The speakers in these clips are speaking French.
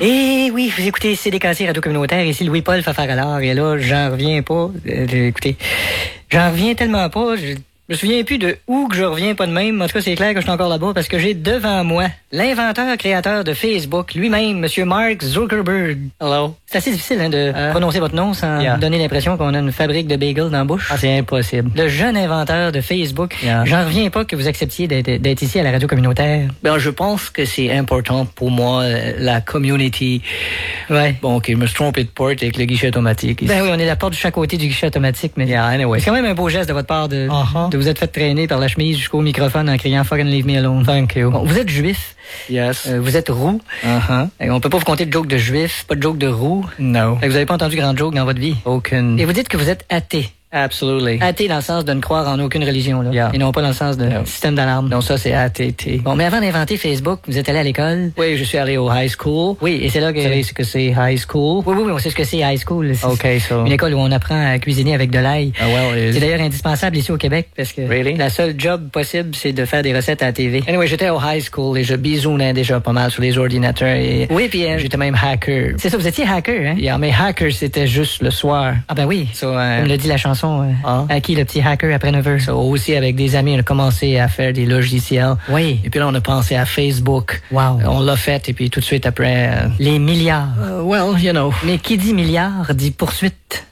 Et oui, vous écoutez CDKC Radio Communautaire, ici Louis-Paul Fafaralard, et là, j'en reviens pas. Écoutez, j'en reviens tellement pas, je me souviens plus de où que je reviens pas de même. En tout cas, c'est clair que je suis encore là-bas parce que j'ai devant moi l'inventeur créateur de Facebook, lui-même, Monsieur Mark Zuckerberg. Hello. C'est assez difficile de prononcer votre nom sans donner l'impression qu'on a une fabrique de bagels dans la bouche. Ah, c'est impossible. Le jeune inventeur de Facebook. J'en reviens pas que vous acceptiez d'être ici à la radio communautaire. Ben, je pense que c'est important pour moi, la community. Ouais. Bon, OK, je me suis trompé de porte avec le guichet automatique. Ben oui, on est la porte de chaque côté du guichet automatique, mais anyway. C'est quand même un beau geste de votre part de vous être fait traîner par la chemise jusqu'au microphone en criant « Fucking leave me alone ». Thank you. Bon, vous êtes juif. Yes. Vous êtes roux. On peut pas vous compter de joke de juif, pas de joke de roux. No. Vous avez pas entendu grand joke dans votre vie. Aucune. Et vous dites que vous êtes athée. Absolutely. Athée dans le sens de ne croire en aucune religion, là. Et non pas dans le sens de système d'alarme. Non, ça, c'est ATT. Bon, mais avant d'inventer Facebook, vous êtes allé à l'école? Oui, je suis allé au high school. Oui, et c'est là que... Vous savez ce que c'est high school? Oui, on sait ce que c'est high school. OK, so... Une école où on apprend à cuisiner avec de l'ail. Well, c'est d'ailleurs indispensable ici au Québec parce que la seule job possible, c'est de faire des recettes à la TV. Anyway, j'étais au high school et je bisounais déjà pas mal sur les ordinateurs et... Oui, puis... j'étais même hacker. C'est ça, vous étiez hacker, hein? Mais hacker, c'était juste le soir. Ah ben oui, so, comme le dit la chanson... qui le petit hacker après 9 heures? So, aussi, avec des amis, on a commencé à faire des logiciels. Oui. Et puis là, on a pensé à Facebook. Wow. On l'a fait, et puis tout de suite après... Les milliards. Well, you know. Mais qui dit milliard dit poursuite.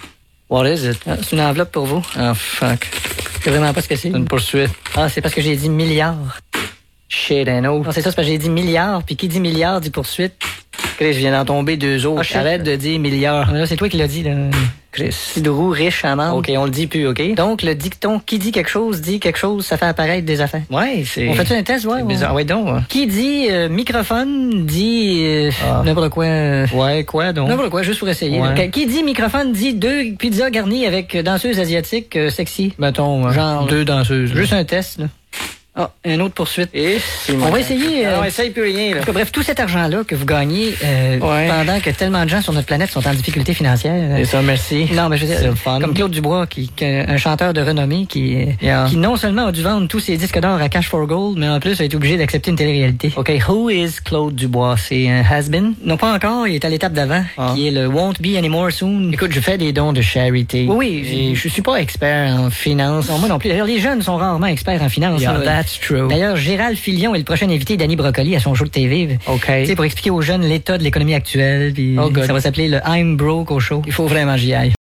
What is it? C'est une enveloppe pour vous. Oh, fuck. Je sais vraiment pas ce que c'est. Une poursuite. Ah, c'est parce que j'ai dit milliard. Shit, I know. Non, c'est ça, c'est parce que j'ai dit milliard, puis qui dit milliard dit poursuite. Chris, je viens d'en tomber 2 autres. Arrête de dire milliard. Là, c'est toi qui l'as dit, là. Chris. Cidrou, riche, amande. OK, on le dit plus, OK? Donc, le dicton qui dit quelque chose, ça fait apparaître des affaires. Ouais, c'est... On fait-tu un test, ouais? Bizarre. Ouais, donc. Qui dit microphone dit n'importe quoi. Ouais, quoi, donc? N'importe quoi, juste pour essayer. Ouais. Qui dit microphone dit 2 pizzas garnies avec danseuses asiatiques sexy. Mettons, genre 2 danseuses. Juste un test, là. Ah, une autre poursuite. On va essayer. On essaye plus rien, là. Bref, tout cet argent-là que vous gagnez pendant que tellement de gens sur notre planète sont en difficulté financière. C'est ça, merci. Non, mais je veux dire, comme Claude Dubois, un chanteur de renommée qui non seulement a dû vendre tous ses disques d'or à Cash for Gold, mais en plus a été obligé d'accepter une télé-réalité. OK, who is Claude Dubois? C'est un has-been? Non, pas encore. Il est à l'étape d'avant, qui est le Won't Be Anymore Soon. Écoute, je fais des dons de charité. Oui. Et je suis pas expert en finance. Non, moi non plus. D'ailleurs, les jeunes sont rarement experts en finance. Yeah, that's true. D'ailleurs, Gérald Filion est le prochain invité d'Annie Brocoli à son show de TV. OK. Tu sais, pour expliquer aux jeunes l'état de l'économie actuelle. Puis ça va s'appeler le I'm Broke au show. Il faut vraiment j'y aille.